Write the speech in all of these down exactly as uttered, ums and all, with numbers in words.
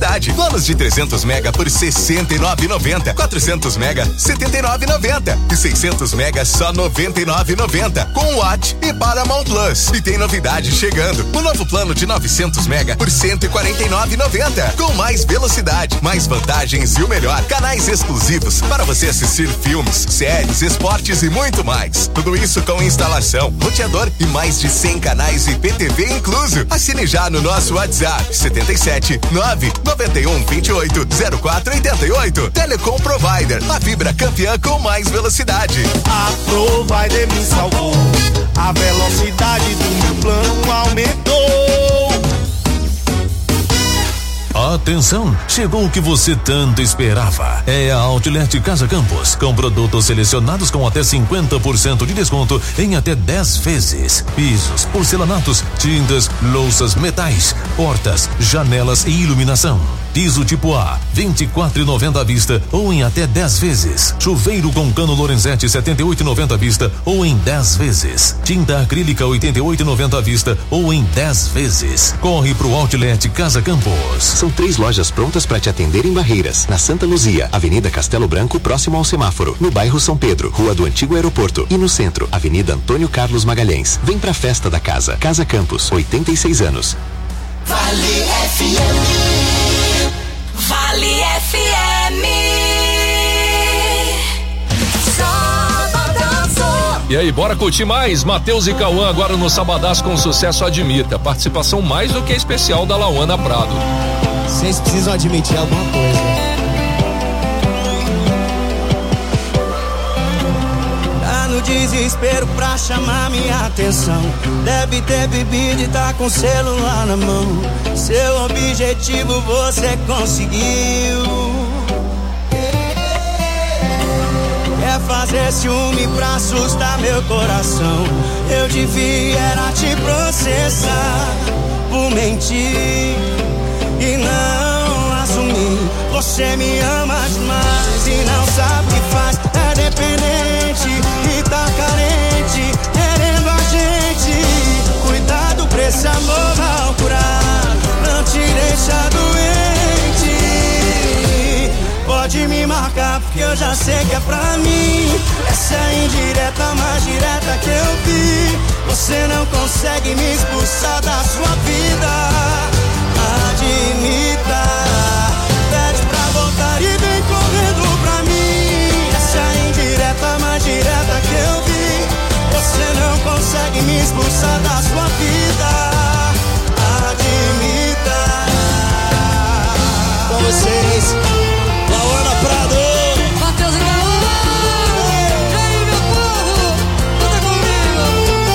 velocidade. Planos de trezentos mega por sessenta e nove reais e noventa centavos. quatrocentos mega, setenta e nove reais e noventa centavos. E seiscentos mega só noventa e nove reais e noventa centavos. Com Watt e Paramount Plus. E tem novidade chegando. O novo plano de novecentos mega por cento e quarenta e nove reais e noventa centavos. Com mais velocidade, mais vantagens e o melhor, canais exclusivos para você assistir filmes, séries, esportes e muito mais. Tudo isso com instalação, roteador e mais de cem canais e P T V incluso. Assine já no nosso WhatsApp setenta e sete, nove noventa e um, vinte e oito, zero quatro oitenta e oito. Telecom Provider, a fibra campeã com mais velocidade. A Provider me salvou, a velocidade do meu plano aumentou. Atenção, chegou o que você tanto esperava. É a Outlet Casa Campos, com produtos selecionados com até cinquenta por cento de desconto em até dez vezes. Pisos, porcelanatos, tintas, louças, metais, portas, janelas e iluminação. Piso tipo A, vinte e quatro reais e noventa centavos à vista ou em até dez vezes. Chuveiro com cano Lorenzetti, setenta e oito reais e noventa centavos à vista ou em dez vezes. Tinta acrílica, oitenta e oito reais e noventa centavos à vista ou em dez vezes. Corre pro Outlet Casa Campos. São três lojas prontas para te atender em Barreiras, na Santa Luzia, Avenida Castelo Branco, próximo ao semáforo, no bairro São Pedro, Rua do Antigo Aeroporto, e no centro, Avenida Antônio Carlos Magalhães. Vem pra festa da casa. Casa Campos, oitenta e seis anos. Vale F M. Vale F M. Sabadaço. E aí, bora curtir mais? Matheus e Cauã agora no Sabadaço com sucesso Admita. Participação mais do que especial da Lauana Prado. Vocês precisam admitir alguma coisa. Tá no desespero pra chamar minha atenção. Deve ter bebido e tá com o celular na mão. Seu objetivo você conseguiu. Quer fazer ciúme pra assustar meu coração. Eu devia era te processar por mentir e não assumir. Você me ama demais e não sabe o que faz. É dependente e tá carente, querendo a gente. Cuidado pra esse amor mal curado não te deixa doente. Pode me marcar porque eu já sei que é pra mim. Essa é a indireta mais direta que eu vi. Você não consegue me expulsar da sua vida. Admita, pede pra voltar e vem correndo pra mim. Essa é a indireta mais direta que eu vi. Você não consegue me expulsar da sua vida. Admita. Com vocês, Lauana Prado. Matheus e Cauã. E aí, meu povo, canta comigo.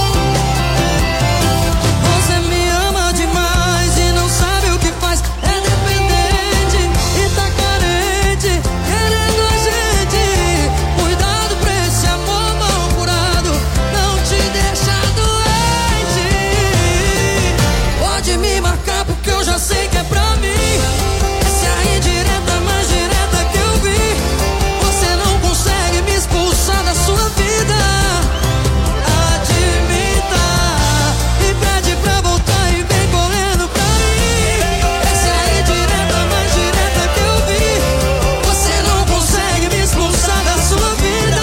Você me ama demais e não sabe o que faz. É dependente e tá carente, querendo a gente. Cuidado pra esse amor mal curado não te deixa doente. Pode me marcar porque eu já sei que é pra mim. Essa é a indireta mais direta que eu vi. Você não consegue me expulsar da sua vida. Admita e pede pra voltar e vem correndo pra mim. Essa é a indireta mais direta que eu vi. Você não consegue me expulsar da sua vida.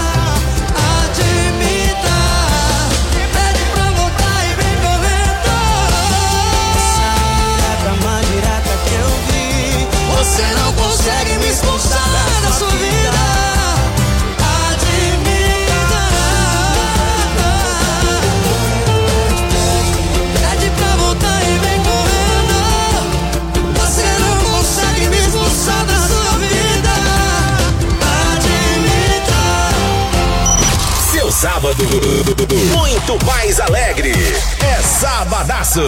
Admita, pede pra voltar e vem correndo. Essa é a mais direta que eu vi. Você não consegue me expulsar da sua vida. Admita, pede pra voltar e vem correndo. Você não consegue me expulsar da sua vida. Admita. Seu sábado muito mais alegre. É Sabadaço.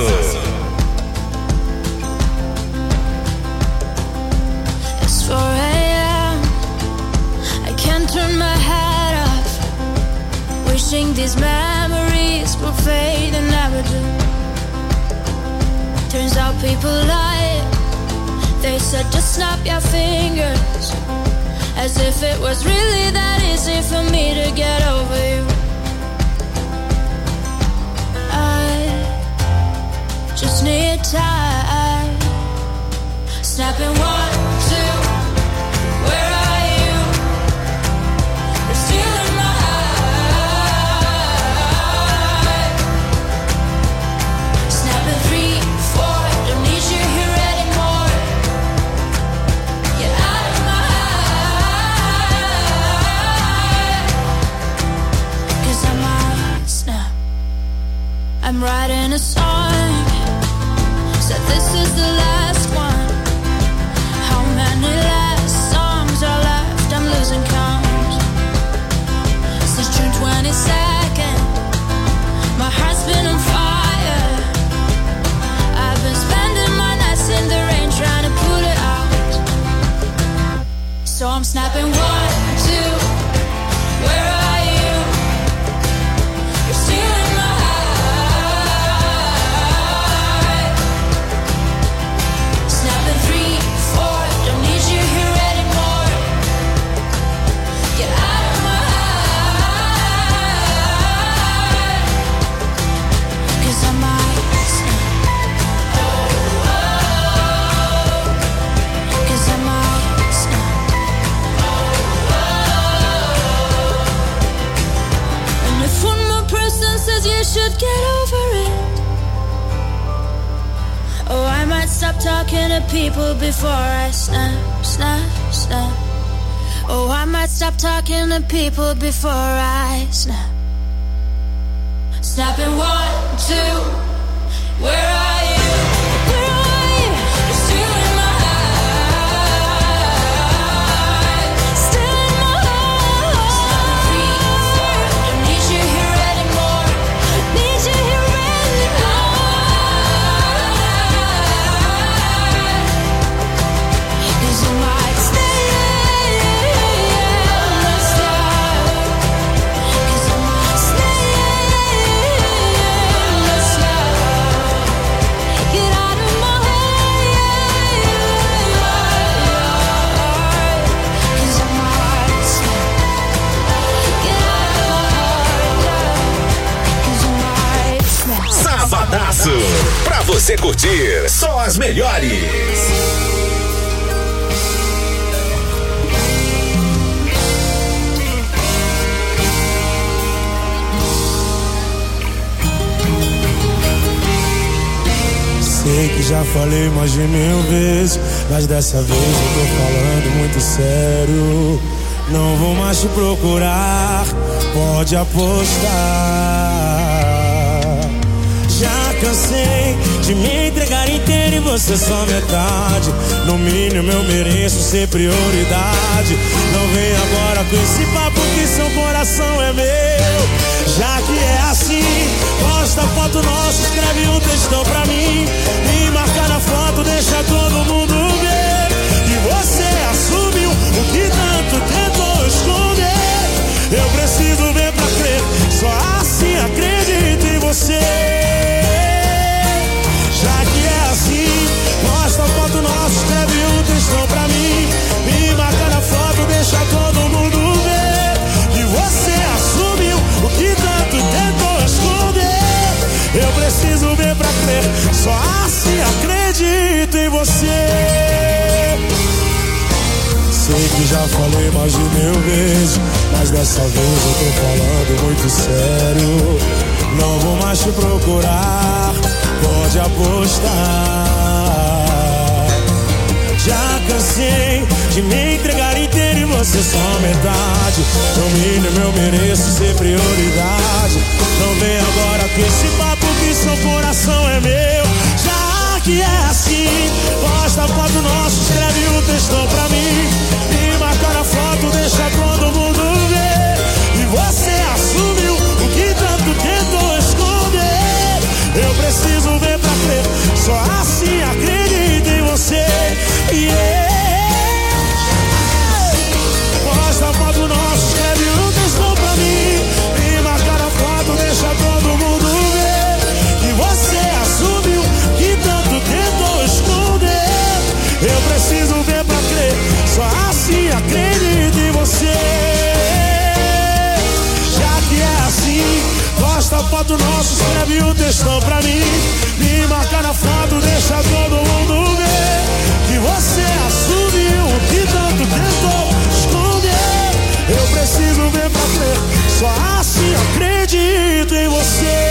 It's four a.m. I can't turn my head off. Wishing these memories will fade and never do. Turns out people lie. They said just snap your fingers. As if it was really that easy for me to get over you. I just need time. snapping one, two, where are you? You're still in my eye. Snapping three, four, don't need you here anymore. Get out of my eye. Cause I might snap. I'm writing a song. Said this is the last one. How many last songs are left? I'm losing count. Since June twenty-second, my heart's been on fire. I've been spending my nights in the rain trying to put it out. So I'm snapping one, two, where are you? You're still in my eye. Snapping three, four, don't need you here anymore. Get out of my eye. Cause I might snap. Oh, oh. Cause I might snap. Oh, oh. And if one more person says you should get over it, oh, I might stop talking to people before I snap, snap, snap. Oh, I might stop talking to people before I snap. Snapping one, two, where are you? Where are you? You're still in my eye. Still in my eye. Snapping three, four, don't need you here anymore. Need you here anymore. Cause I might stay. Let's stop. Cause I might stay. Let's stop. Get out of my way. Cause I might stop. Get out of my heart. Cause I might snap. Sabadaço, pra você curtir só as melhores. Sei que já falei mais de mil vezes, mas dessa vez eu tô falando muito sério. Não vou mais te procurar, pode apostar. Já cansei de me entregar inteiro e você só metade. No mínimo eu mereço ser prioridade. Não vem agora com esse papo que seu coração é meu. Já que é assim, posta foto nossa, escreve um textão pra mim e marca na foto, deixa todo mundo ver que você assumiu o que tanto tentou esconder. Eu preciso ver pra crer, só assim acredito em você. Já que é assim, posta foto nossa, escreve um textão pra mim e marca na foto, deixa todo mundo ver que você assumiu o que tanto tentou esconder. Eu preciso ver pra crer, só assim acredito em você. Sei que já falei mais de mil vezes, mas dessa vez eu tô falando muito sério. Não vou mais te procurar, pode apostar. Já cansei de me entregar inteiro e você só metade. No mínimo eu mereço ser prioridade. Não vem agora com esse papo que seu coração é meu. Já que é assim, posta a foto nossa, escreve um textão pra mim e marca na foto, deixa todo mundo ver e você assumiu o que tanto tentou esconder. Eu preciso ver pra crer, só assim acredito em você. Yeah. Posta a foto nossa, escreve um textão pra mim e marca na foto, deixa todo mundo ver que você assumiu que tanto tentou esconder. Eu preciso ver pra crer, só assim acredito em você. Já que é assim, posta a foto nossa, escreve um textão pra mim, me marca na foto, deixa todo mundo ver que você acredito em você.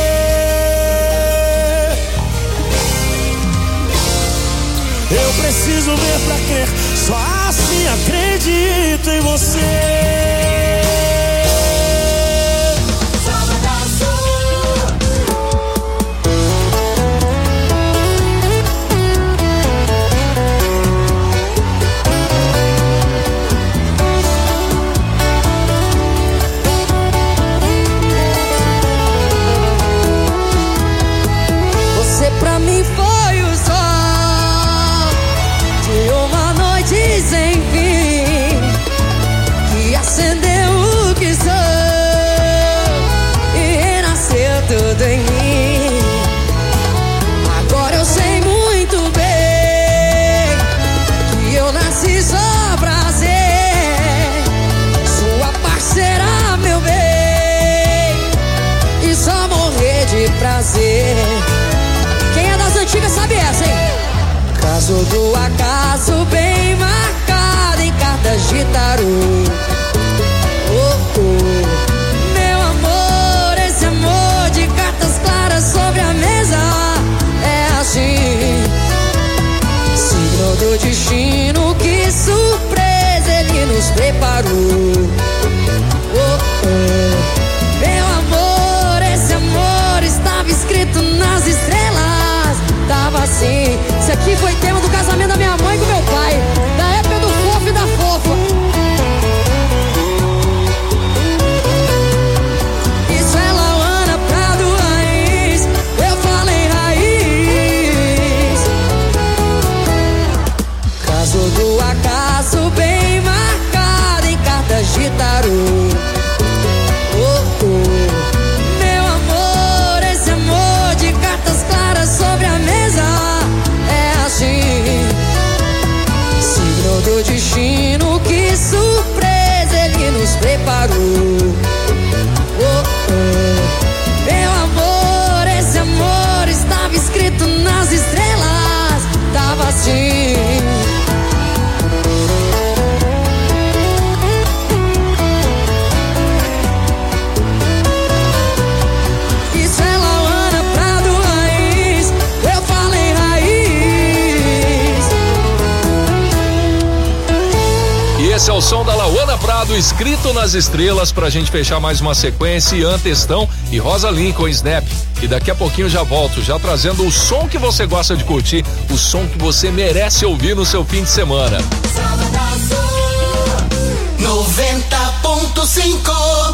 Eu preciso ver pra crer, só assim acredito em você. Você pra mim foi o sol de uma noite sem fim, que acendeu o que sou e renasceu tudo em mim. Agora eu sei muito bem que eu nasci só pra ser sua parceira, meu bem, e só morrer de prazer. Quem é das antigas sabe essa, hein? Caso do acaso bem marcado em cartas de tarô. Oh, oh. Meu amor, esse amor de cartas claras sobre a mesa é assim. Signo do destino, que surpresa ele nos preparou. Oh, oh. Meu amor, esse amor estava escrito nas estrelas. Tava assim. Isso aqui foi tema do casamento da minha mãe com meu pai, da época do fofo e da fofa. Isso é Lauana Prado raiz. Eu falei raiz. Caso do acaso bem marcado em cartas de tarô. Oh, oh. Meu amor, esse amor de cartas claras sobre a mesa é assim. Signo do destino, que surpresa ele nos preparou. Oh, oh. Meu amor, esse amor estava escrito nas estrelas. Tava assim. Esse é o som da Lauana Prado, escrito nas estrelas, pra gente fechar mais uma sequência. Ian Testão e Rosa Lincoln, Snap. E daqui a pouquinho já volto, já trazendo o som que você gosta de curtir, o som que você merece ouvir no seu fim de semana. noventa ponto cinco.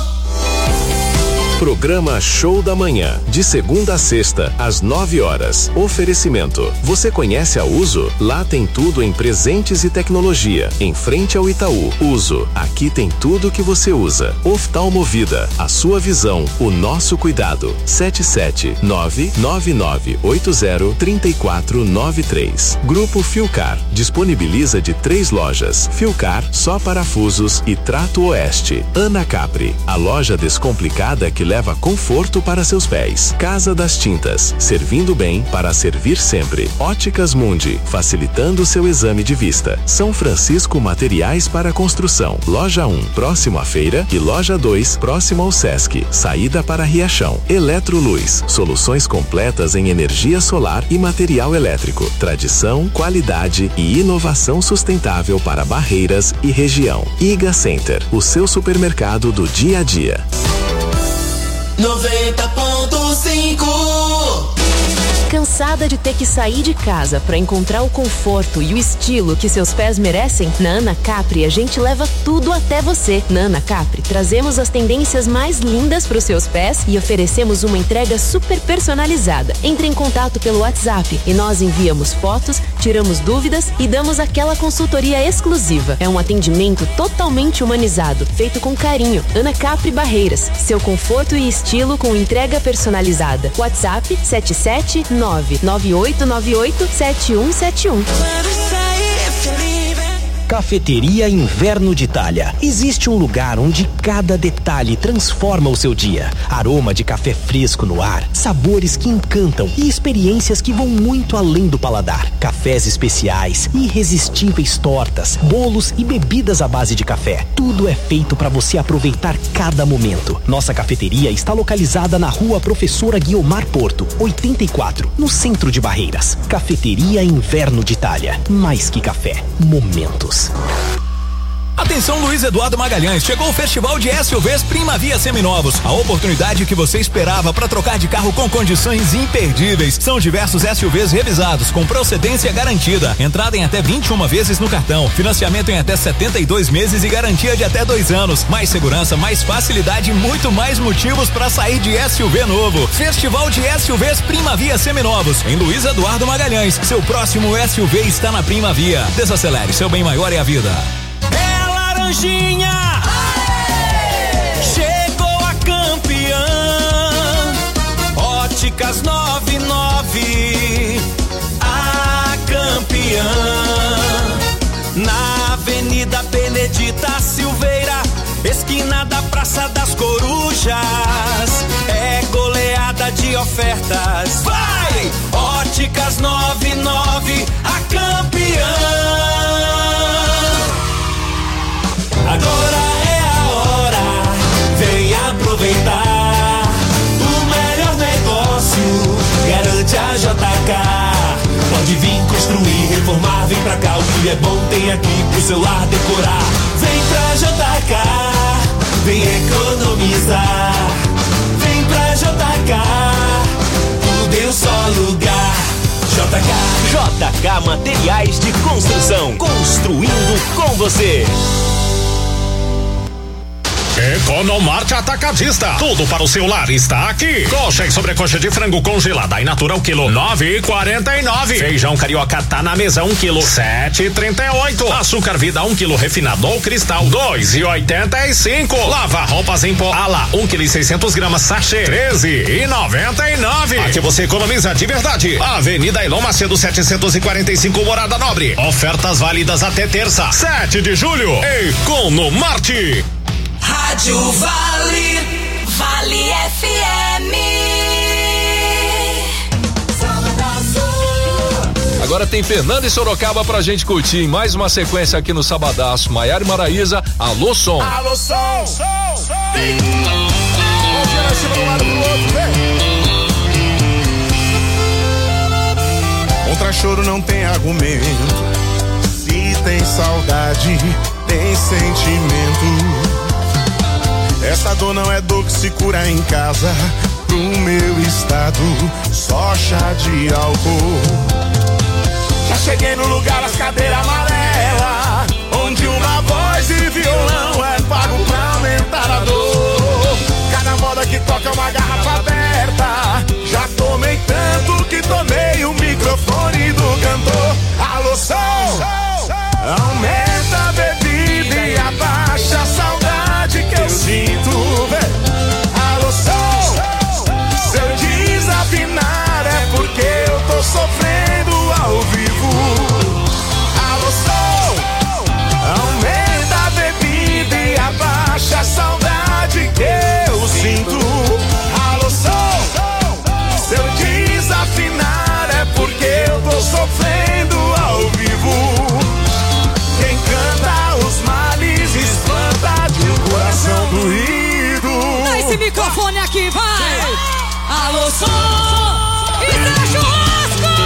Programa Show da Manhã, de segunda a sexta, às nove horas. Oferecimento. Você conhece a Uso? Lá tem tudo em presentes e tecnologia. Em frente ao Itaú. Uso. Aqui tem tudo que você usa. Oftalmovida. A sua visão, o nosso cuidado. sete sete nove nove nove oito zero três quatro nove três. Grupo Filcar. Disponibiliza de três lojas. Filcar, só parafusos e Trato Oeste. Ana Capri. A loja descomplicada que leva conforto para seus pés. Casa das Tintas, servindo bem para servir sempre. Óticas Mundi, facilitando seu exame de vista. São Francisco Materiais para Construção. Loja um, próximo à feira, e Loja dois, próximo ao Sesc. Saída para Riachão. Eletroluz, soluções completas em energia solar e material elétrico. Tradição, qualidade e inovação sustentável para Barreiras e região. Iga Center, o seu supermercado do dia a dia. noventa ponto cinco. Cansada de ter que sair de casa para encontrar o conforto e o estilo que seus pés merecem? Na Ana Capri a gente leva tudo até você. Na Ana Capri trazemos as tendências mais lindas para os seus pés e oferecemos uma entrega super personalizada. Entre em contato pelo WhatsApp e nós enviamos fotos, tiramos dúvidas e damos aquela consultoria exclusiva. É um atendimento totalmente humanizado, feito com carinho. Ana Capri Barreiras, seu conforto e estilo com entrega personalizada. WhatsApp sete sete nove nove oito nove oito sete um sete um. Cafeteria Inverno de Itália. Existe um lugar onde cada detalhe transforma o seu dia. Aroma de café fresco no ar, sabores que encantam e experiências que vão muito além do paladar. Cafés especiais, irresistíveis tortas, bolos e bebidas à base de café. Tudo é feito para você aproveitar cada momento. Nossa cafeteria está localizada na Rua Professora Guiomar Porto, oitenta e quatro, no centro de Barreiras. Cafeteria Inverno de Itália. Mais que café, momentos. Atenção, Luiz Eduardo Magalhães, chegou o Festival de S U Vs Primavia Seminovos, a oportunidade que você esperava para trocar de carro com condições imperdíveis. São diversos S U Vs revisados com procedência garantida, entrada em até vinte e uma vezes no cartão, financiamento em até setenta e dois meses e garantia de até dois anos. Mais segurança, mais facilidade e muito mais motivos para sair de S U V novo. Festival de S U Vs Primavia Seminovos, em Luiz Eduardo Magalhães. Seu próximo S U V está na Primavia. Desacelere, seu bem maior é a vida. Laranjinha, aê! Chegou a campeã, Óticas noventa e nove, a campeã, na Avenida Benedita Silveira, esquina da Praça das Corujas, é goleada de ofertas, vai! Óticas noventa e nove, a campeã. Agora é a hora, vem aproveitar o melhor negócio, garante a J K. Pode vir construir, reformar, vem pra cá, o que é bom tem aqui pro seu lar decorar. Vem pra J K, vem economizar. Vem pra J K, tudo em um só lugar. J K. J K Materiais de Construção, construindo com você. Economarte Atacadista. Tudo para o seu lar está aqui. Coxa e sobrecoxa de frango congelada e natural quilo nove e quarenta e nove. Feijão carioca tá na mesa um quilo sete e trinta e oito. Açúcar vida um quilo refinado ou cristal dois e oitenta e cinco. Lava roupas em pó Ala um quilo e seiscentos gramas sachê treze e noventa e nove. Aqui você economiza de verdade. Avenida Elon Macedo setecentos e quarenta e cinco, Morada Nobre. Ofertas válidas até terça, sete de julho. Economarte. Rádio Vale, Vale F M. Agora tem Fernando e Sorocaba pra gente curtir em mais uma sequência aqui no Sabadaço. Maiara e Maraísa, Alô Som. Alô Som, som, som. Vamos virar esse pra um lado pro outro, vem. Contra choro não tem argumento. Se tem saudade, tem sentimento. Essa dor não é dor que se cura em casa. Pro meu estado, só chá de álcool. Já cheguei no lugar das cadeiras amarelas, onde uma voz e violão é pago pra aumentar a dor. Cada moda que toca uma garrafa aberta. Já tomei tanto que tomei o microfone do cantor. Alô, som, aumenta a bebida e abaixa a saudade que eu sinto, véi. Alô, som, se eu desafinar é porque eu tô sofrendo ao vivo. Alô, som, aumenta a bebida e abaixa a saudade que eu sinto. Alô, som, se eu desafinar é porque eu tô sofrendo ao vivo. Quem canta os males espanta de um coração doído. Dá esse microfone aqui, vai! Alô, som! E tá churrasco!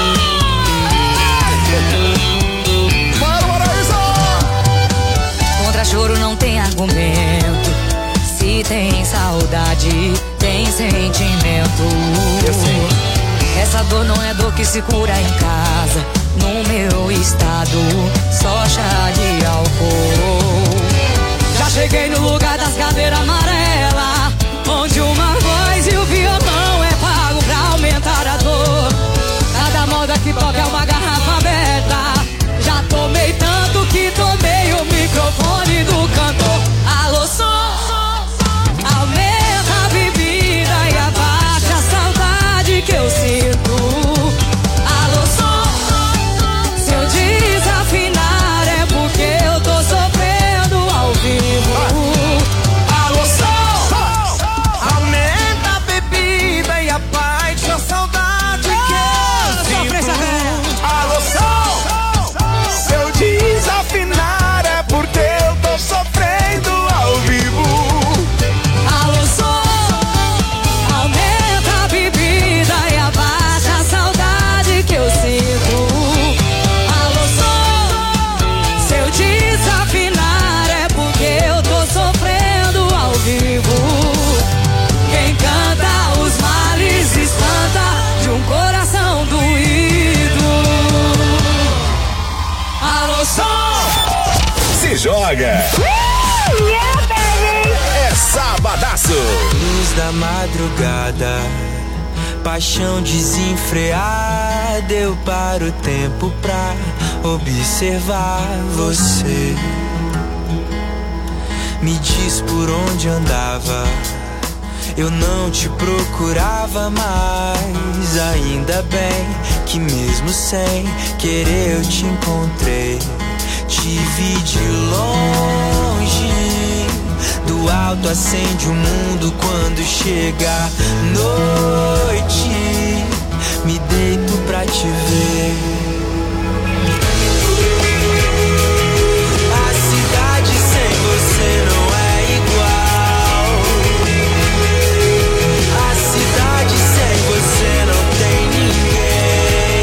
Para o Maraísa! Contra choro não tem argumento. Se tem saudade, tem sentimento. Eu sei. Essa dor não é dor que se cura em casa. No meu estado, só chá de álcool. Já cheguei no lugar das cadeiras amarelas, onde uma voz e o violão é pago pra aumentar a dor. Cada moda que toca é uma garrafa aberta. Já tomei tanto que tomei o microfone do cantor. Alô, som, aumenta a bebida e abaixa a saudade que eu sinto. Alô, som, se eu desafinar é porque eu som! Se joga! Uh, yeah, baby. É Sabadaço! Luz da madrugada, paixão desenfreada, eu paro o tempo pra observar você. Me diz por onde andava, eu não te procurava mais. Ainda bem que mesmo sem querer eu te encontrei. Te vi de longe, do alto acende o mundo quando chega a noite. Me deito pra te ver. A cidade sem você não é igual. A cidade sem você não tem ninguém.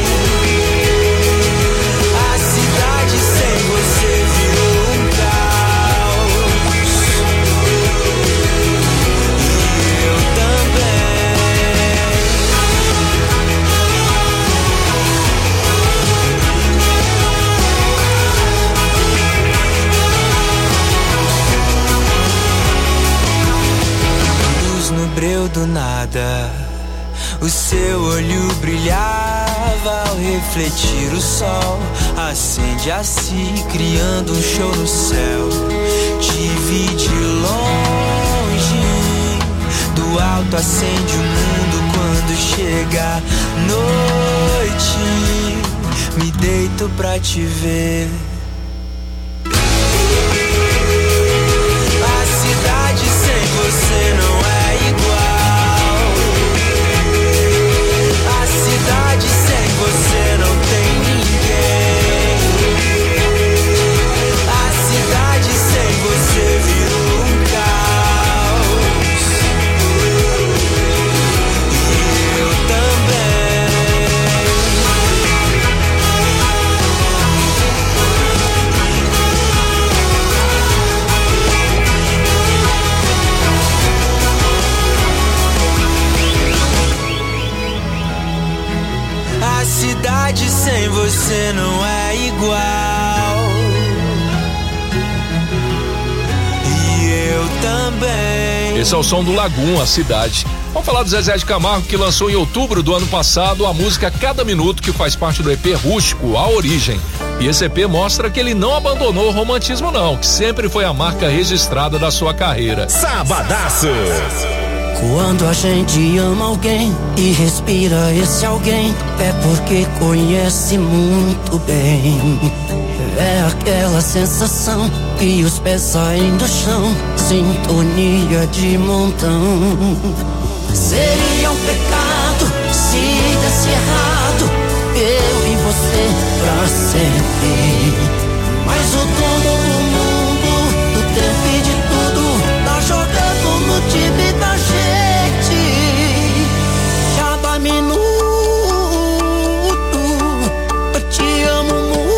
A cidade sem você virou um caos. E eu também. Luz no breu do nada, o seu olho brilhava ao refletir o sol. Acende a si, criando um show no céu. Te vi de longe, do alto acende o mundo quando chega a noite. Me deito pra te ver. A cidade sem você não é igual. A cidade sem você não tem ninguém. A cidade sem você virou um caos. E eu também. A cidade sem você não é igual. E eu também. Esse é o som do Lagoon, a cidade. Vamos falar do Zezé de Camargo, que lançou em outubro do ano passado a música Cada Minuto, que faz parte do E P Rústico, A Origem. E esse E P mostra que ele não abandonou o romantismo não, que sempre foi a marca registrada da sua carreira. Sabadaço! Quando a gente ama alguém e respira esse alguém, é porque conhece muito bem. É aquela sensação que os pés saem do chão, sintonia de montão. Seria um pecado se desse errado, eu e você pra sempre. Mas o dono do mundo, do tempo e de tudo, tá jogando no time da gente. Cada minuto eu te amo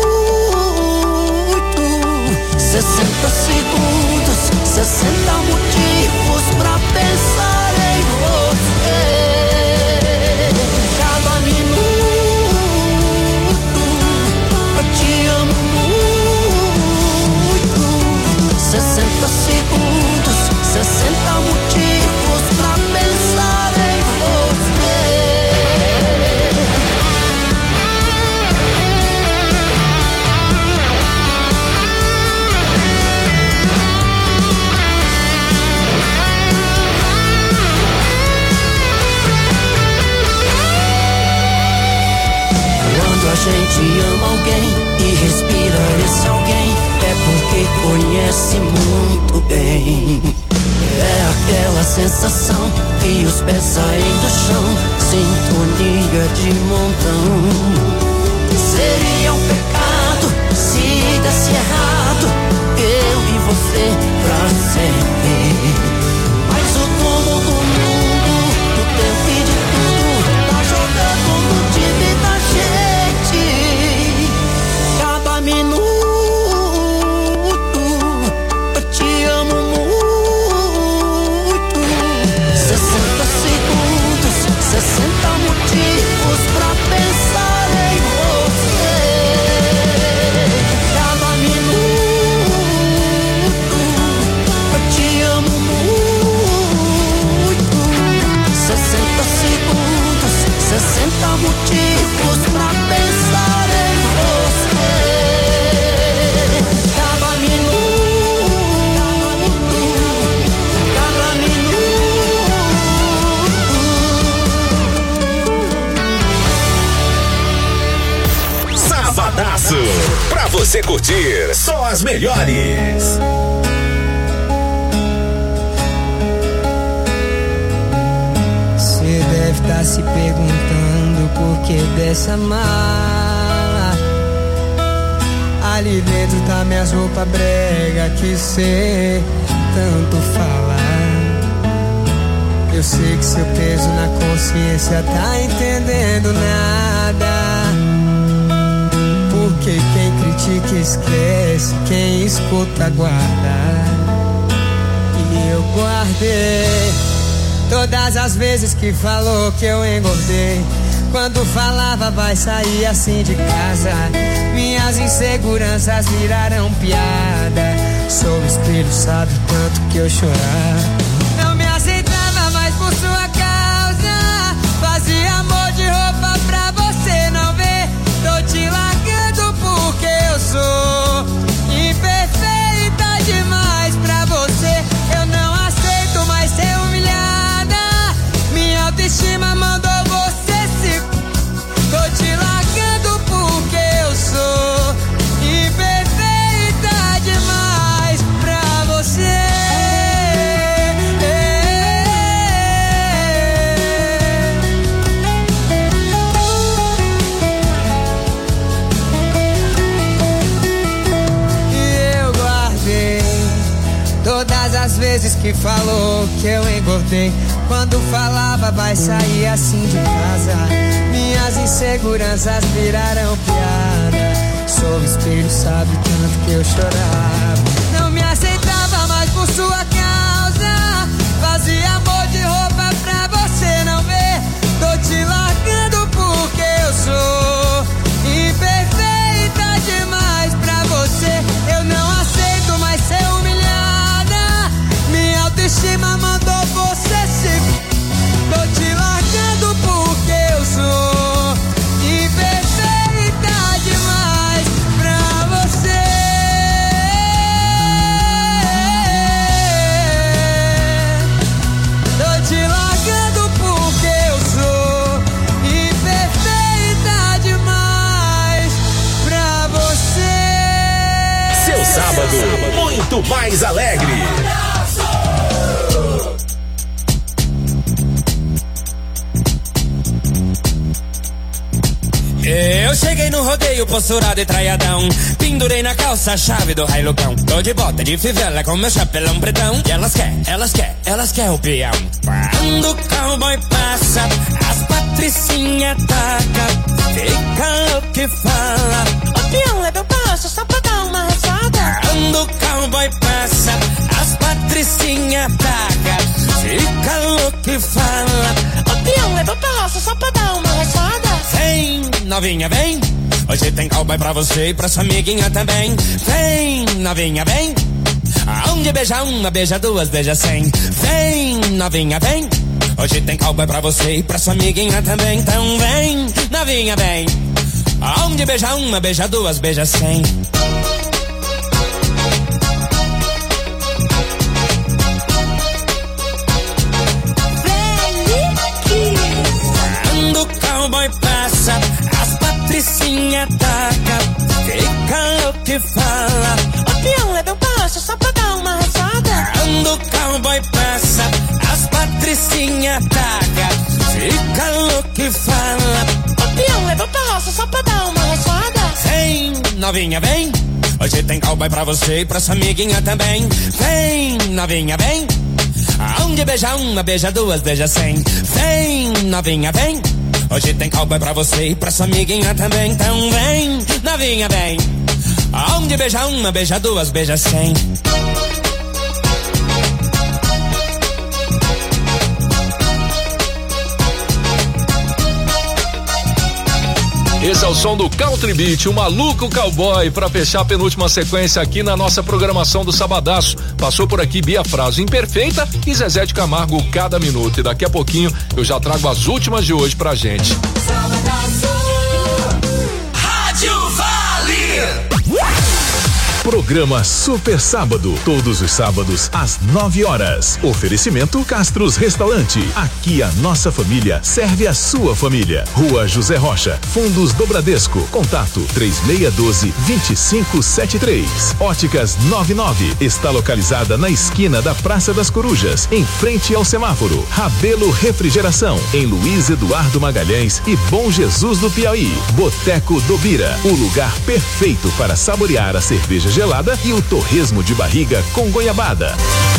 muito. Sessenta segundos, sessenta motivos pra pensar em você. Cada minuto eu te amo muito. Sessenta segundos, sessenta motivos pra pensar em você. Quando a gente ama alguém e respira esse alguém, é porque conhece muito bem. É aquela sensação que os pés saem do chão, sintonia de montão. Seria um pecado se desse errado, eu e você pra sempre. Mas o dono do mundo, do tempo e de tudo, tá jogando no time da gente. Cada minuto eu te amo muito. Sessenta segundos, sessenta motivos pra pensar você curtir só as melhores. Você deve estar se perguntando por que dessa mala. Ali dentro tá minhas roupas brega que cê tanto fala. Eu sei que seu peso na consciência tá entendendo nada. Porque quem critica esquece, quem escuta guarda. E eu guardei todas as vezes que falou que eu engordei. Quando falava vai sair assim de casa. Minhas inseguranças viraram piada. Sou espelho, sabe tanto que eu chorar. Não me aceitava mais por sua causa. Fazia amor de roupa pra você não ver. Tô te largando porque eu sou imperfeita demais pra você. Eu não aceito mais ser humilhada. Minha autoestima mandou você se... Tô te largando porque eu sou imperfeita demais pra você. Todas as vezes que falou que eu engordei. Quando falava vai sair assim de casa. Minhas inseguranças viraram piada. Sou espelho, sabe tanto que eu chorava. Não me aceitava mais por sua causa. Fazia amor de roupa pra você não ver. Tô te largando porque eu sou imperfeita demais pra você. Eu não aceito mais ser humilhada. Minha autoestima mandou você se... Tô te largando porque eu sou imperfeita demais pra você. Tô te largando porque eu sou imperfeita demais pra você. Seu sábado, muito mais alegre. Eu cheguei no rodeio, posturado e traiadão. Pendurei na calça a chave do railucão. Tô de bota de fivela com meu chapelão pretão. E elas quer, elas quer, elas quer o peão. Quando o cowboy passa, as patricinha taca. Fica louco e fala: o peão leva o passo só pra dar uma rosada. Quando o cowboy passa, as patricinha taca. Fica louco e fala: o peão leva o passo só pra dar uma rosada. Vem, novinha, vem. Hoje tem cowboy pra você e pra sua amiguinha também. Vem, novinha, vem. Aonde beija uma, beija duas, beija cem. Vem, novinha, vem. Hoje tem cowboy pra você e pra sua amiguinha também. Então vem, novinha, vem. Aonde beija uma, beija duas, beija cem. Quando o cowboy passa, as patricinha taca. Fica louco e fala: o peão leva um passo só pra dar uma rosada. Quando o cowboy passa, as patricinha taca. Fica louco e fala: o peão leva um passo só pra dar uma rosada. Vem, novinha, vem. Hoje tem cowboy pra você e pra sua amiguinha também. Vem, novinha, vem. Aonde beija uma, beija duas, beija cem. Vem, novinha, vem. Hoje tem cowboy pra você e pra sua amiguinha também. Então vem, novinha, vem. Aonde beija uma, beija duas, beija cem. Esse é o som do Country Beat, o Maluco Cowboy, para fechar a penúltima sequência aqui na nossa programação do Sabadaço. Passou por aqui Bia Fraso, Imperfeita, e Zezé de Camargo, Cada Minuto. E daqui a pouquinho eu já trago as últimas de hoje pra gente. Rádio Vale. Programa Super Sábado, todos os sábados às nove horas. Oferecimento Castros Restaurante. Aqui a nossa família serve a sua família. Rua José Rocha, Fundos do Bradesco. Contato três seis um dois, dois cinco sete três. Óticas noventa e nove está localizada na esquina da Praça das Corujas, em frente ao semáforo. Rabelo Refrigeração, em Luiz Eduardo Magalhães e Bom Jesus do Piauí. Boteco do Bira, o lugar perfeito para saborear a cerveja gelada e o torresmo de barriga com goiabada.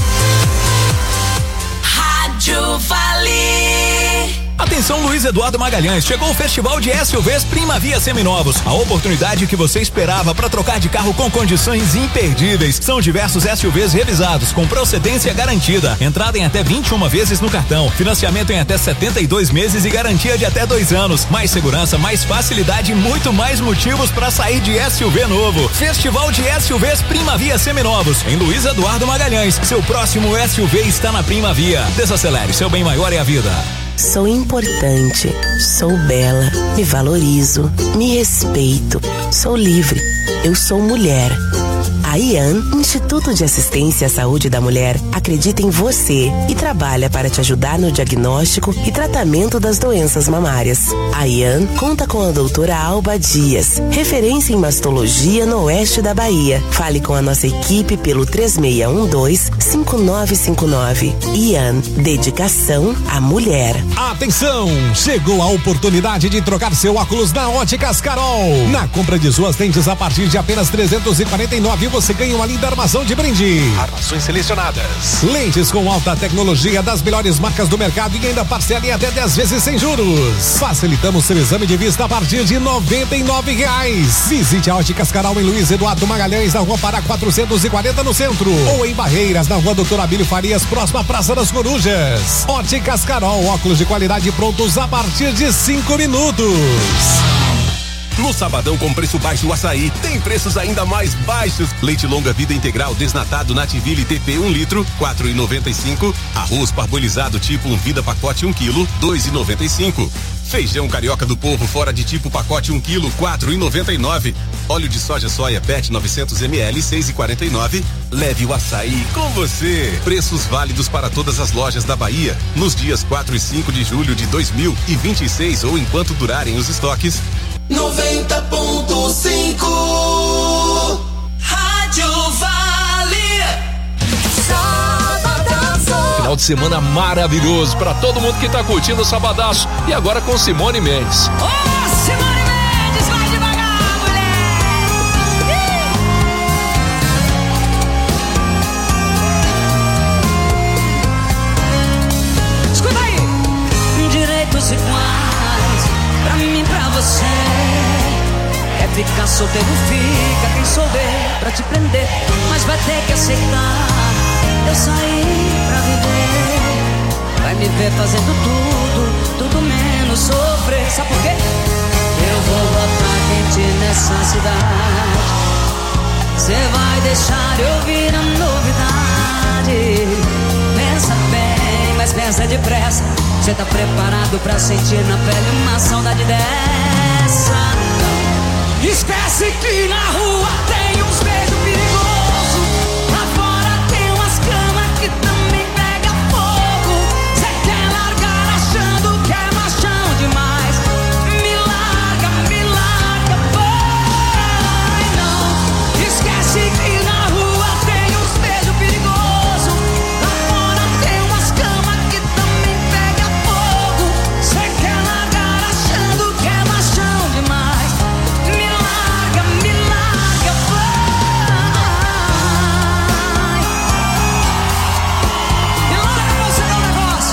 Rádio Vale. Atenção, Luiz Eduardo Magalhães, chegou o Festival de S U Vs Primavia Seminovos, a oportunidade que você esperava para trocar de carro com condições imperdíveis. São diversos S U Vs revisados com procedência garantida, entrada em até vinte e uma vezes no cartão, financiamento em até setenta e dois meses e garantia de até dois anos. Mais segurança, mais facilidade e muito mais motivos para sair de S U V novo. Festival de S U Vs Primavia Seminovos, em Luiz Eduardo Magalhães. Seu próximo S U V está na Primavia. Desacelere, seu bem maior é a vida. Sou importante, sou bela, me valorizo, me respeito, sou livre, eu sou mulher. A IAN, Instituto de Assistência à Saúde da Mulher, acredita em você e trabalha para te ajudar no diagnóstico e tratamento das doenças mamárias. A IAN conta com a doutora Alba Dias, referência em mastologia no oeste da Bahia. Fale com a nossa equipe pelo três seis um dois, cinco nove cinco nove. IAN, dedicação à mulher. Atenção! Chegou a oportunidade de trocar seu óculos na Óticas Carol. Na compra de suas lentes a partir de apenas trezentos e quarenta e nove, você ganha uma linda armação de brinde. Armações selecionadas. Lentes com alta tecnologia das melhores marcas do mercado e ainda parcela em até dez vezes sem juros. Facilitamos seu exame de vista a partir de noventa e nove reais. Visite a Óticas Carol em Luiz Eduardo Magalhães, na Rua Pará quatrocentos e quarenta no centro. Ou em Barreiras, na Rua Doutor Abílio Farias, próxima à Praça das Corujas. Óticas Carol, óculos de qualidade prontos a partir de cinco minutos. No sabadão com preço baixo açaí, tem preços ainda mais baixos. Leite longa vida integral desnatado Nativille T P um litro, quatro e noventa e cinco. Arroz parbolizado tipo um vida pacote um quilo, dois e noventa e cinco. Feijão carioca do povo fora de tipo pacote um quilo, quatro e noventa e nove. Óleo de soja soia Pet novecentos mililitros, seis e quarenta e nove. Leve o açaí com você. Preços válidos para todas as lojas da Bahia nos dias quatro e cinco de julho de dois mil e vinte e seis ou enquanto durarem os estoques. noventa ponto cinco Rádio Vale. Sabadaço. Final de semana maravilhoso para todo mundo que tá curtindo o Sabadaço. E agora com Simone Mendes. Ô, oh, Simone Mendes, vai devagar, mulher. Escuta aí. Direitos iguais pra mim, pra você. É ficar solteiro, fica quem souber pra te prender. Mas vai ter que aceitar, eu saí pra viver. Vai me ver fazendo tudo, tudo menos sofrer. Sabe por quê? Eu vou botar quente nessa cidade. Cê vai deixar eu vir a novidade. Pensa bem, mas pensa depressa. Cê tá preparado pra sentir na pele uma saudade dessa? Esquece que na rua tem uns beijos perigosos. Lá fora tem umas camas que também pega fogo. Cê quer largar achando que é machão demais. Me larga, me larga, vai não. Esquece que na rua tem uns beijos perigosos. Lá fora tem umas camas que também pega fogo. Cê quer largar achando que é machão demais. Me larga, me larga, vai. Me larga pra você ver o negócio.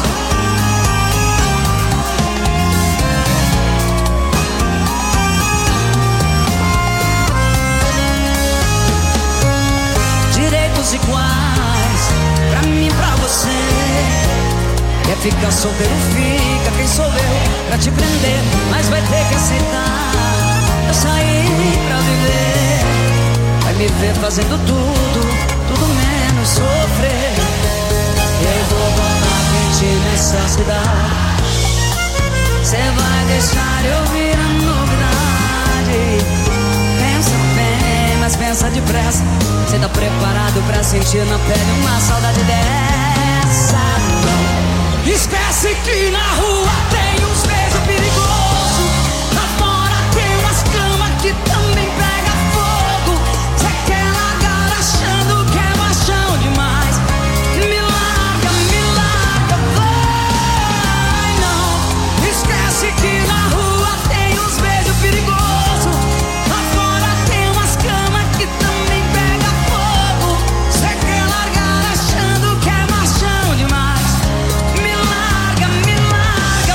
Direitos iguais pra mim, pra você. Quer ficar solteiro, fica quem sou eu pra te prender. Mas vai ter que aceitar, eu saí pra viver. Vai me ver fazendo tudo, tudo menos sofrer. Eu vou botar quente nessa cidade. Cê vai deixar eu vir a novidade. Pensa bem, mas pensa depressa. Cê tá preparado pra sentir na pele uma saudade dessa? Esquece que na rua tem uns beijos perigosos. Lá fora tem umas camas que também pega fogo. Cê quer largar achando que é machão demais. Me larga, me larga, vai não. Esquece que na rua tem uns beijos perigosos. Lá fora tem umas camas que também pega fogo. Cê quer largar achando que é machão demais. Me larga, me larga,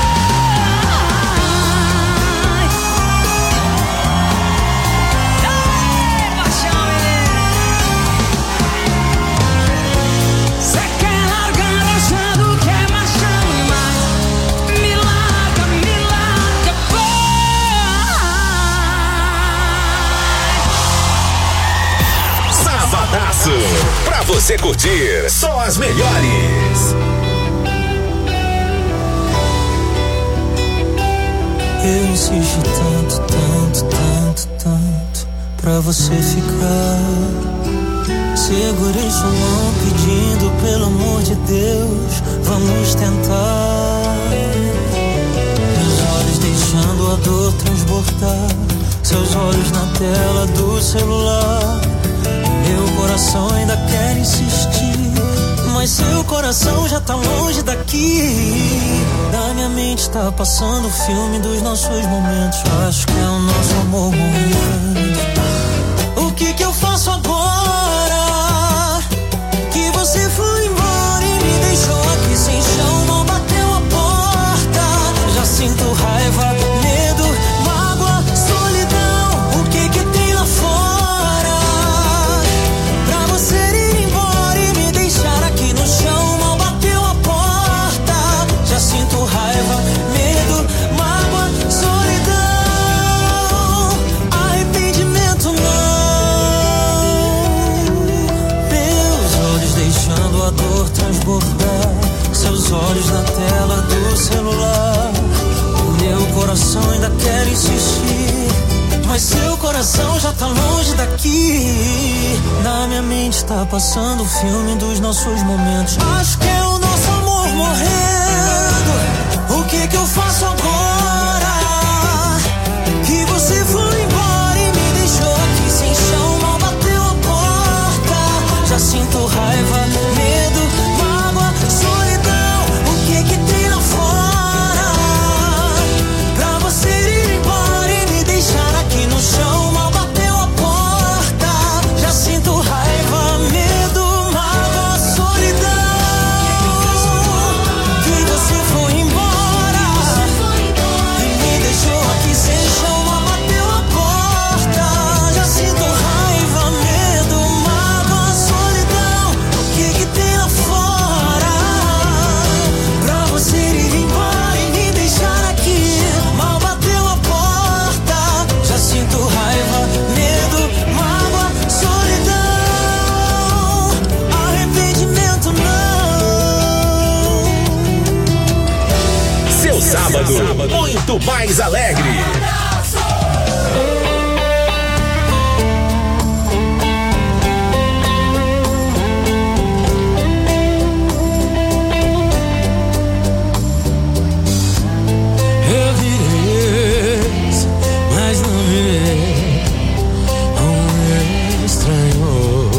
vai. Ei, paixão, cê quer largar achando que é machão demais. Me larga, me larga, vai. Sabadaço, pra você curtir só as melhores. Eu insisti tanto, tanto, tanto, tanto pra você ficar. Segurei sua mão pedindo, pelo amor de Deus, vamos tentar. Meus olhos deixando a dor transbordar, seus olhos na tela do celular. Meu coração ainda quer insistir, mas seu coração já tá longe daqui. Da minha mente tá passando o filme dos nossos momentos. Acho que é o nosso amor morrendo. O que que eu faço agora? Que você foi embora e me deixou aqui sem chão. Não bateu a porta. Já sinto raiva, medo, mágoa, solidão. O que que tem lá fora? Pra você ir embora e me deixar aqui no chão. Mal bateu a porta. Já sinto raiva, medo, mágoa, solidão. Arrependimento não. Meus olhos deixando a dor transbordar, seus olhos na tela do celular. Meu coração ainda quer insistir, mas seu coração já tá longe daqui. Na minha mente tá passando o filme dos nossos momentos. Acho que é o nosso amor morrendo. O que que eu faço agora? Que você foi embora e me deixou aqui sem chão. Mal bateu a porta. Já sinto raiva, medo, mágoa, solidão. O que que tem lá fora? Pra você ir embora e me deixar aqui no chão. Mal bateu a porta. Já sinto raiva, medo, mágoa, solidão. Que você foi embora e me deixou aqui sem chão. Mal bateu a porta. Já sinto raiva, medo, mágoa, solidão. O que que tem lá fora? Pra você ir embora e me deixar aqui. Mal bateu a porta. Já sinto raiva, medo, mágoa, solidão. Arrependimento não. Seu sábado, muito mais alegre. Eu virei ex, mas não virei um estranho.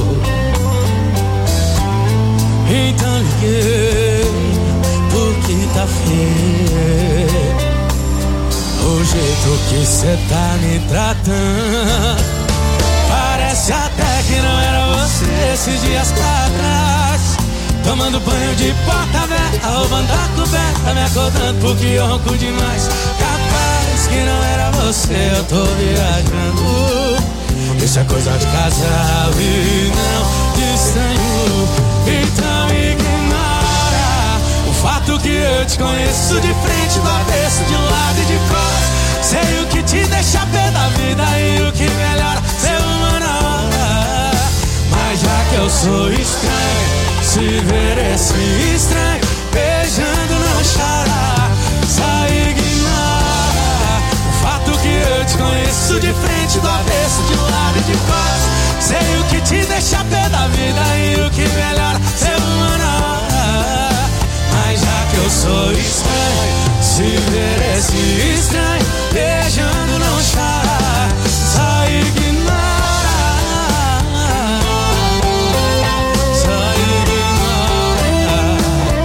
Então liguei, porque tá feio o jeito que cê tá me tratando. Parece até que não era você esses dias pra trás. Tomando banho de porta aberta, roubando a coberta, me acordando porque eu ronco demais. Capaz que não era você, eu tô viajando. Isso é coisa de casal e não de estranho. Então ignora o fato que eu te conheço de frente, do avesso, de lado e de costas. Sei o que te deixa pé da vida e o que melhora ser uma na hora. Mas já que eu sou estranho, se ver esse estranho beijando não chora. Só ignora o fato que eu te conheço de frente, do avesso, de lado e de costas. Sei o que te deixa pé da vida e o que melhora ser humano. Mas já que eu sou estranho, se ver esse estranho beijando não chora, só ignora, só ignora.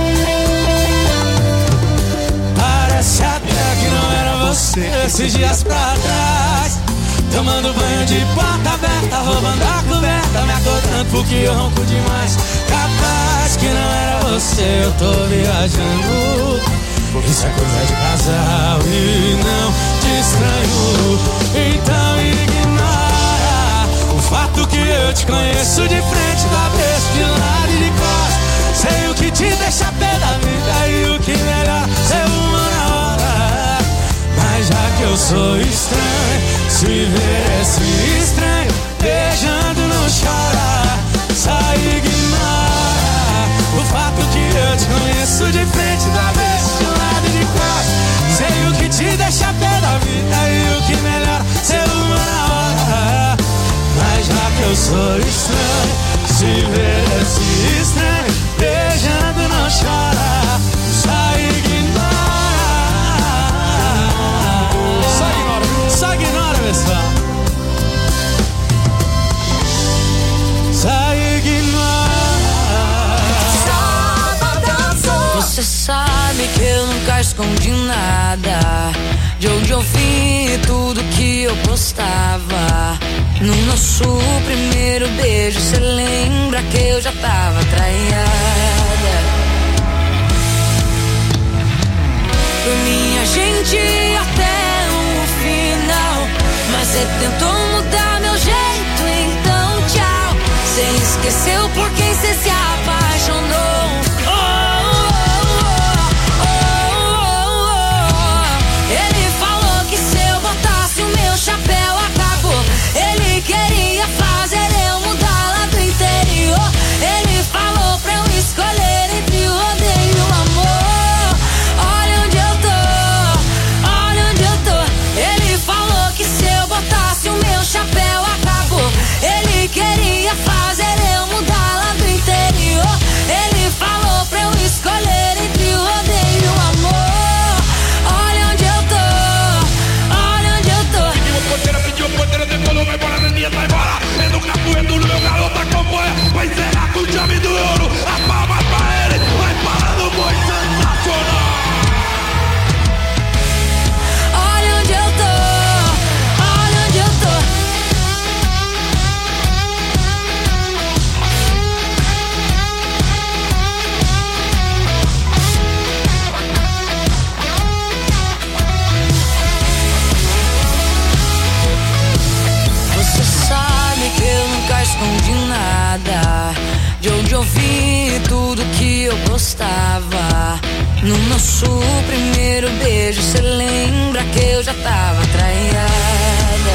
Parece até que não era você esses dias pra trás, tomando banho de porta aberta, roubando a coberta, me acordando porque eu ronco demais. Capaz que não era você, eu tô viajando. Isso é coisa de casal e não de estranho. Então ignora o fato que eu te conheço de frente, do avesso, de lado e de costas. Sei o que te deixa pé da vida e o que melhor ser uma na hora. Mas já que eu sou estranho, se ver esse estranho beijando não chora, só ignora o fato que eu te conheço de frente, do avesso, de lado e de costas. Sei o que te deixa pé da vida e o que melhor ser uma na hora. Mas já que eu sou estranho, se ver esse estranho beijando não chora, só ignora. Só ignora, só ignora, pessoal. Só ignora. Você sabe que eu nunca escondi nada, de onde eu vim e tudo que eu postava. No nosso primeiro beijo, cê lembra que eu já tava traiada? Por mim a gente ia até o final, mas cê tentou mudar meu jeito, então tchau. Cê esqueceu por quem cê se apaixonou. Oh, oh, oh, oh, oh. Ele falou que se eu botasse o meu chapéu acabou. Ele queria fazer eu mudar lá do interior. Ele falou pra eu escolher entre o rodeio e o amor. Olha onde eu tô, olha onde eu tô. Ele falou que se eu botasse o meu chapéu acabou. Ele queria fazer eu mudar lá do interior. Ele falou pra eu escolher entre o rodeio e o amor. Olha onde eu tô, olha onde eu tô. Pedimos porteira, pediu porteira, decolou, vai embora, Neninha, vai embora. É no capoeiro, no meu garoto acompanha. Vai encerrar com o chave do ouro. As palmas pra ele, vai parando, foi sensacional. Olha onde eu tô, olha onde eu tô. Você sabe que eu nunca escondi nada, de onde eu vim e tudo que eu gostava. No nosso primeiro beijo, cê lembra que eu já tava traiada?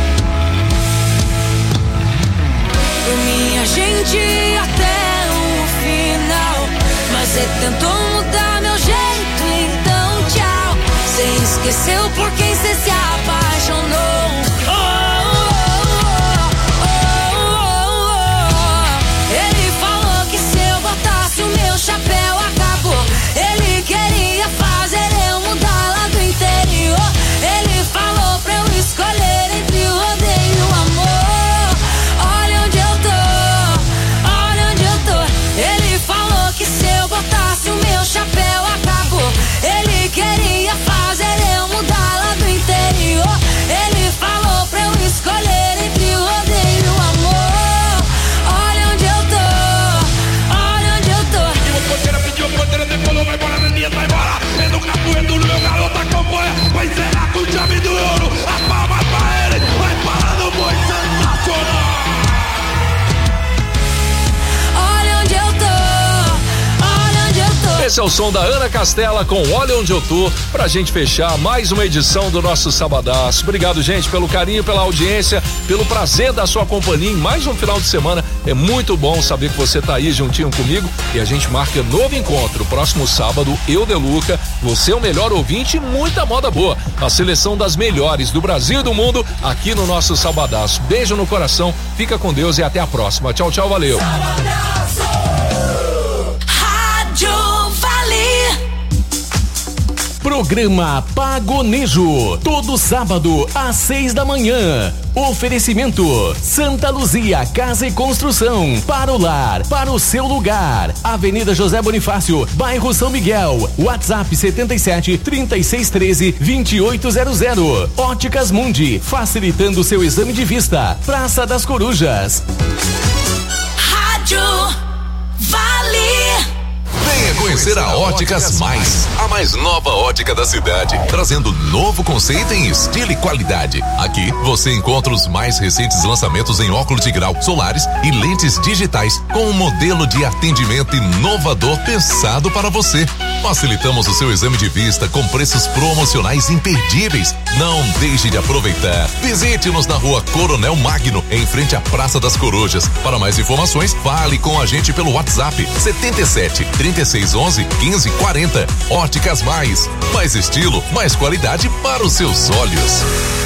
Por mim a gente ia até o final, mas cê tentou mudar meu jeito, então tchau. Cê esqueceu por quem cê se apaixonou. Oh, oh, oh, oh, oh. Ele falou que se eu botasse o meu chapéu acabou. Ele queria fazer eu mudar lá do interior. Ele falou pra eu escolher entre o rodeio e o amor. Olha onde eu tô, olha onde eu tô. Ele falou que se eu botasse o meu chapéu acabou. Ele queria fazer eu mudar lá do interior. Esse é o som da Ana Castela com Olha Onde Eu Tô, pra gente fechar mais uma edição do nosso Sabadaço. Obrigado, gente, pelo carinho, pela audiência, pelo prazer da sua companhia em mais um final de semana. É muito bom saber que você tá aí juntinho comigo e a gente marca novo encontro. Próximo sábado, eu, Deluca, você é o melhor ouvinte e muita moda boa. A seleção das melhores do Brasil e do mundo aqui no nosso Sabadaço. Beijo no coração, fica com Deus e até a próxima. Tchau, tchau, valeu. Rádio Vale. Programa Pagonejo, todo sábado às seis da manhã. Oferecimento Santa Luzia Casa e Construção, para o lar, para o seu lugar. Avenida José Bonifácio, bairro São Miguel. WhatsApp setenta e sete, trinta e seis, treze, vinte e oito zero zero. Óticas Mundi, facilitando seu exame de vista. Praça das Corujas. Rádio Vale. Venha conhecer a Óticas Mais, a mais nova ótica da cidade, trazendo novo conceito em estilo e qualidade. Aqui você encontra os mais recentes lançamentos em óculos de grau, solares e lentes digitais, com um modelo de atendimento inovador pensado para você. Facilitamos o seu exame de vista com preços promocionais imperdíveis. Não deixe de aproveitar. Visite-nos na rua Coronel Magno, em frente à Praça das Corujas. Para mais informações, fale com a gente pelo WhatsApp setenta e sete, trinta e seis, onze, quinze, quarenta. Óticas Mais. Mais estilo, mais qualidade para os seus olhos.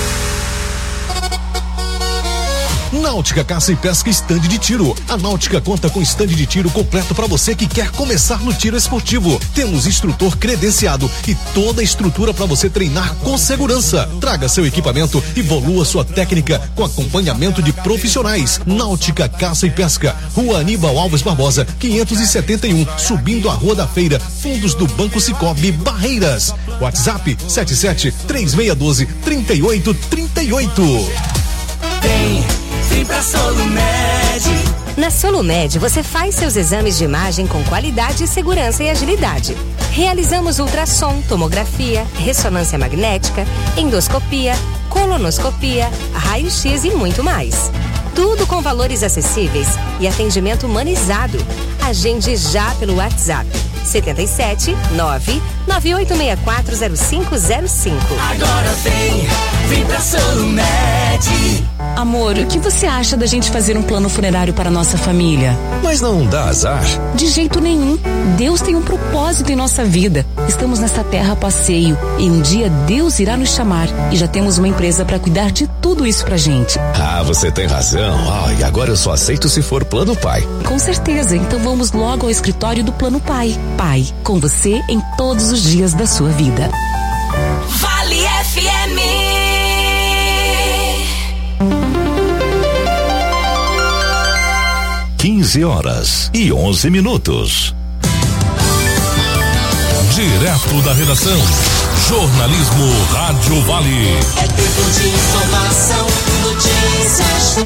Náutica Caça e Pesca Estande de Tiro. A Náutica conta com estande de tiro completo para você que quer começar no tiro esportivo. Temos instrutor credenciado e toda a estrutura para você treinar com segurança. Traga seu equipamento e evolua sua técnica com acompanhamento de profissionais. Náutica Caça e Pesca, Rua Aníbal Alves Barbosa, quinhentos e setenta e um, subindo a Rua da Feira, fundos do Banco Cicobi, Barreiras. WhatsApp sete sete, três seis um dois, três oito três oito. Vem, vem pra Solumed. Na Solumed, você faz seus exames de imagem com qualidade, segurança e agilidade. Realizamos ultrassom, tomografia, ressonância magnética, endoscopia, colonoscopia, raio-x e muito mais. Tudo com valores acessíveis e atendimento humanizado. Agende já pelo WhatsApp setenta e sete, nove, nove oito seis quatro zero cinco zero cinco. Agora vem, vem pra Solumed. Amor, o que você acha da gente fazer um plano funerário para nossa família? Mas não dá azar? De jeito nenhum. Deus tem um propósito em nossa vida. Estamos nessa terra a passeio e um dia Deus irá nos chamar. E já temos uma empresa para cuidar de tudo isso pra gente. Ah, você tem razão. Ah, e agora eu só aceito se for Plano Pai. Com certeza. Então vamos logo ao escritório do Plano Pai. Pai, com você em todos os dias da sua vida. Vale F M. quinze horas e onze minutos. Direto da redação. Jornalismo Rádio Vale. É tempo de informação e notícias.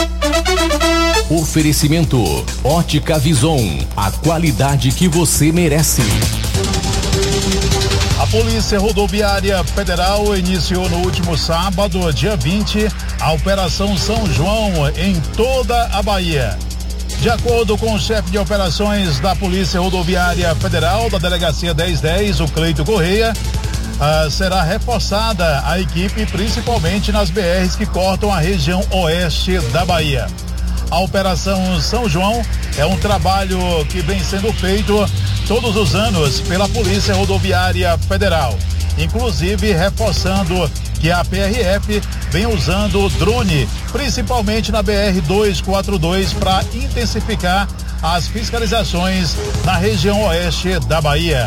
Oferecimento Ótica Vison, a qualidade que você merece. A Polícia Rodoviária Federal iniciou no último sábado, dia vinte, a Operação São João em toda a Bahia. De acordo com o chefe de operações da Polícia Rodoviária Federal, da Delegacia dez dez, o Cleito Correia, ah, será reforçada a equipe, principalmente nas B Rs que cortam a região oeste da Bahia. A Operação São João é um trabalho que vem sendo feito todos os anos pela Polícia Rodoviária Federal, inclusive reforçando que a P R F vem usando drone, principalmente na B R duzentos e quarenta e dois, para intensificar as fiscalizações na região oeste da Bahia.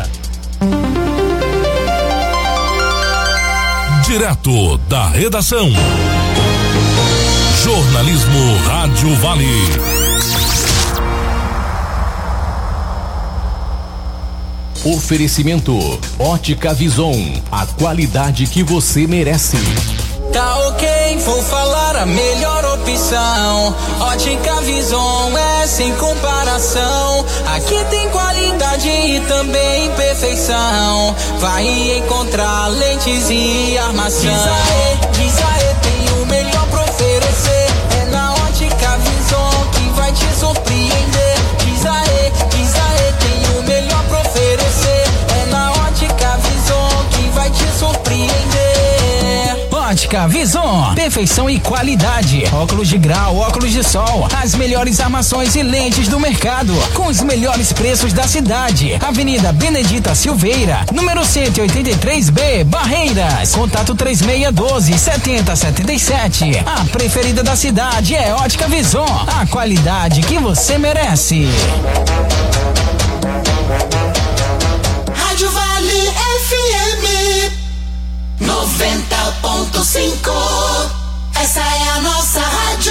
Direto da redação. Jornalismo Rádio Vale. Oferecimento Ótica Vison, a qualidade que você merece. Tá ok, vou falar a melhor opção. Ótica Vison é sem comparação. Aqui tem qualidade e também perfeição. Vai encontrar lentes e armação. Diz aê, diz aê, tem o melhor pra oferecer. É na Ótica Vison que vai te surpreender. Diz aê, diz aê, tem o melhor pra oferecer. Ótica Vison, perfeição e qualidade. Óculos de grau, óculos de sol, as melhores armações e lentes do mercado, com os melhores preços da cidade. Avenida Benedita Silveira, número cento e oitenta e três B, Barreiras. Contato três seis um dois, sete zero sete sete. A preferida da cidade é Ótica Vison, a qualidade que você merece. Rádio Vale F M noventa ponto cinco. Essa é a nossa rádio.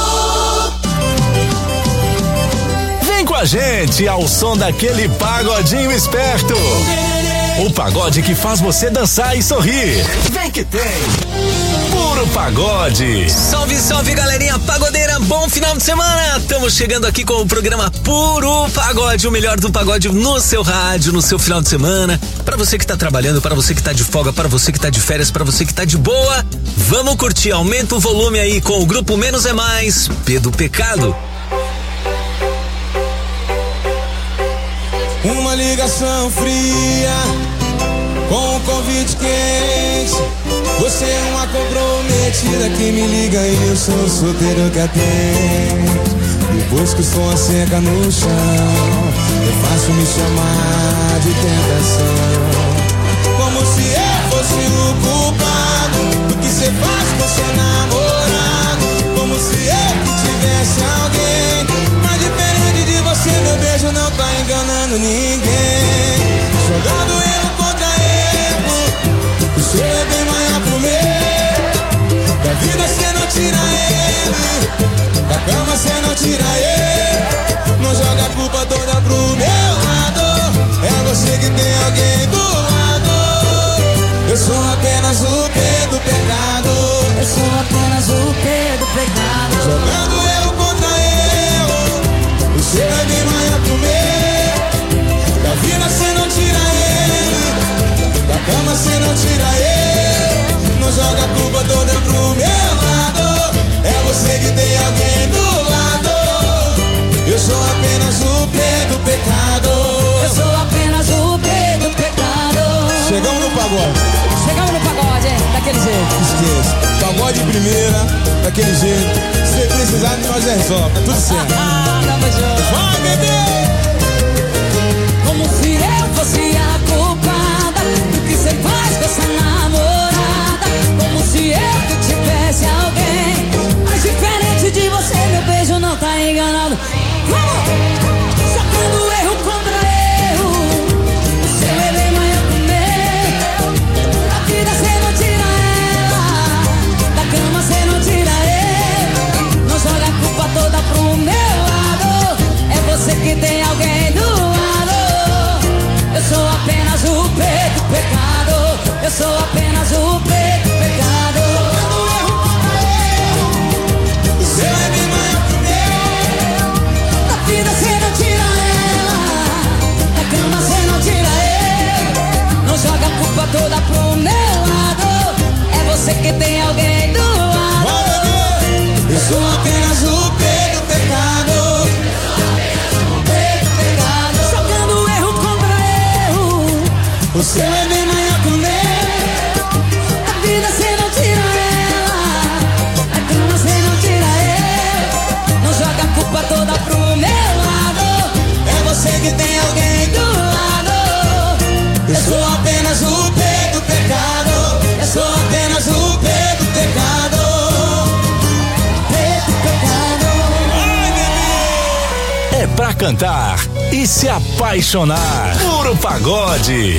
Vem com a gente ao som daquele pagodinho esperto. O pagode que faz você dançar e sorrir. Vem que tem. Puro Pagode. Salve, salve, galerinha pagodeira. Bom final de semana. Estamos chegando aqui com o programa Puro Pagode, o melhor do pagode no seu rádio, no seu final de semana. Para você que tá trabalhando, para você que tá de folga, para você que tá de férias, para você que tá de boa. Vamos curtir. Aumenta o volume aí com o grupo Menos é Mais, P do Pecado. Uma ligação fria com um convite quente. Você é uma comprometida que me liga e eu sou solteiro que atende. Depois que o som seca no chão, é fácil me chamar de tentação. Como se eu fosse o culpado do que cê faz com seu namorado. Como se eu que tivesse alguém. Mas diferente de você, meu beijo não tá enganando ninguém. Jogando erro contra erro, o seu é bem maior pro meu. Da vida cê não tira ele, da cama cê não tira ele. Não joga a culpa toda pro meu lado, é você que tem alguém do lado. Eu sou apenas o P do pecado. Eu sou apenas o P do pecado. Jogando erro contra erro, o seu é bem maior pro meu. Da vida cê não tira ele, da cama cê não tira ele. Não joga a culpa toda pro meu lado, é você que tem alguém do lado. Eu sou apenas o P do pecado. Eu sou apenas o P do pecado. Chegamos no pagode. Chegamos no pagode, hein? Daquele jeito. Esqueça. Pagode de primeira, daquele jeito. Se precisar, nós resolve. Tudo certo. Ah, tamo junto. Vai, bebê! Como se eu fosse a culpada do que cê faz com essa namorada. Como se eu que tivesse alguém. Mas diferente de você, meu beijo não tá enganado. Vamos! Sacando erro contra erro, o seu é bem maior que o meu. Da vida cê não tira ela, da cama cê não tira ele. Não joga a culpa toda pro meu lado, é você que tem alguém do lado. Eu sou apenas o P do pecado. Eu sou apenas o P do pecado. O seu é bem maior que o meu. Da vida cê não tira ela, da cama cê não tira ele. Não joga a culpa toda pro meu lado, é você que tem alguém do lado. Eu sou apenas o P do pecado. Jogando erro contra erro, o seu é bem maior que o meu. da vida cê não tira ela, da cama cê não tira ele. Não joga a culpa toda pro meu lado, É você que tem alguém do lado. Eu sou apenas o P do pecado. Eu sou apenas o P do pecado. P do pecado. É pra cantar e se apaixonar. Puro Pagode.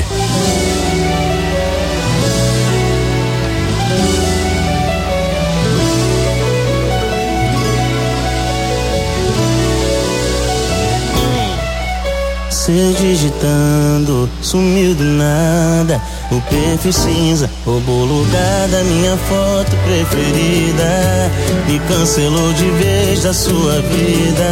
Seu digitando, sumiu do nada. O perfil cinza roubou o lugar da minha foto preferida e cancelou de vez da sua vida.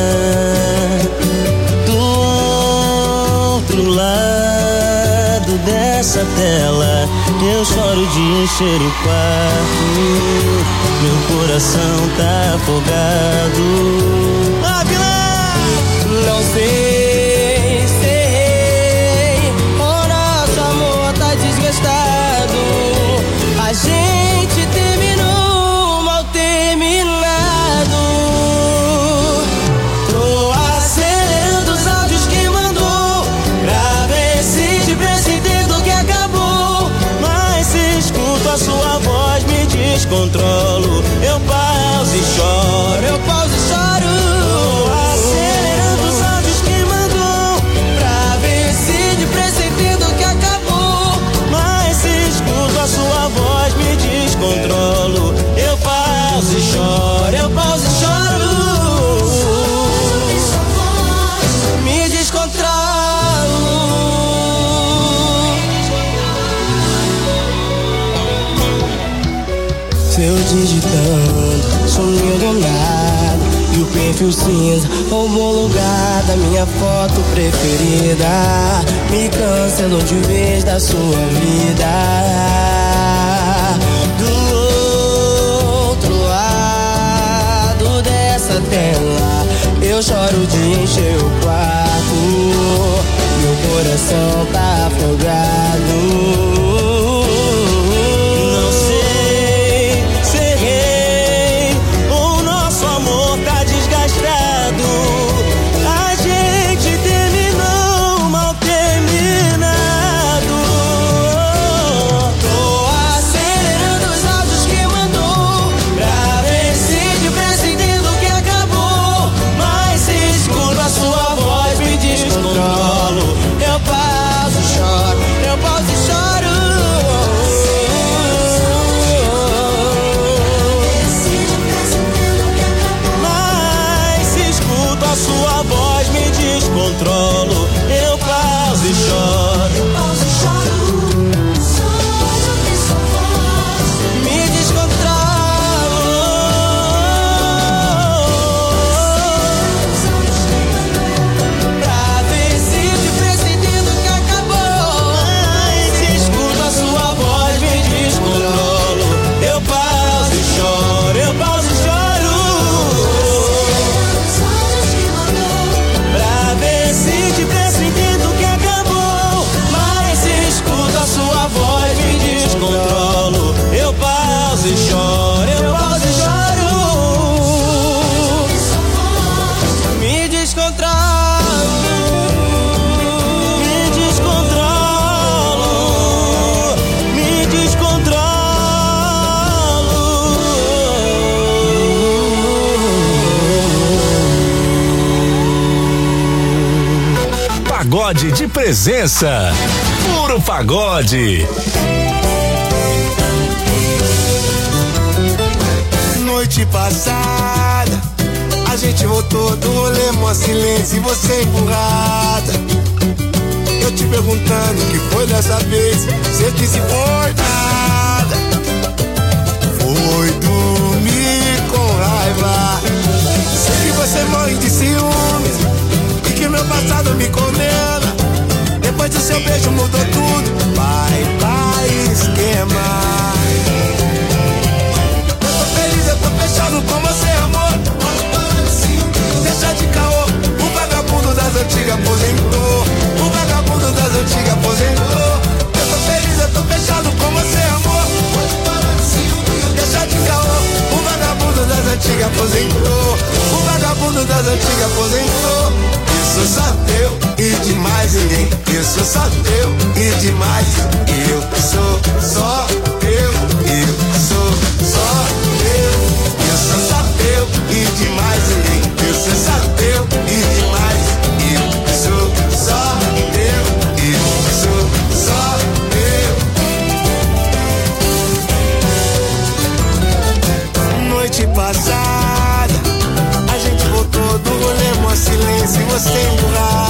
Do outro lado dessa tela, eu choro de encher o quarto. Meu coração tá afogado. Não sei, sei, o nosso amor tá desgastado. A gente tem descontrolo. Eu pauso e choro, eu pauso e choro. Acelerando os áudios que mandou pra ver se depressa entendo que acabou. Mas se escuto a sua voz me descontrolo. Eu pauso e choro, eu pauso e choro. Me descontrolo. Eu digitando, soninho do nada. E o perfil cinza roubou o lugar da minha foto preferida. Me cancelou de vez da sua vida. Do outro lado dessa tela eu choro de encher o quarto. Meu coração tá afogado. Controlo, eu pauso e choro. Eu pauso e choro. Me descontrolo. Pra ver se depressa entendo que acabou. Se escuto a sua voz me descontrolo. Eu pauso e choro, eu pauso e choro. Se depressa entendo que acabou. Mas se escuto a sua voz me descontrolo. Eu pauso e choro, eu pauso e choro. Me descontrolo. Me descontrolo. Me descontrolo. Pagode de presença. Puro pagode. Noite passada, a gente voltou do rolê, mó silêncio e você empurrada. Eu te perguntando o que foi dessa vez, cê disse foi nada. Foi dormir com raiva. Sei que você morre de ciúmes e que meu passado me condena. Depois do seu beijo mudou tudo. Vai, vai, esquema. Eu tô feliz, eu tô fechado com você, amor. Deixa de caô. O vagabundo das antigas aposentou. O vagabundo das antigas aposentou. Eu tô feliz, eu tô fechado com você, amor. Deixa de caô. O vagabundo das antigas aposentou. O vagabundo das antigas aposentou. Isso só teu e de mais ninguém. Isso só teu e de mais. Eu sou só eu. Eu sou só eu. Isso só teu e de mais ninguém. Isso só teu e de mais. Eu sou só eu. Eu sou só eu. Noite passada a gente voltou do rolê, mó silêncio e você empurrar.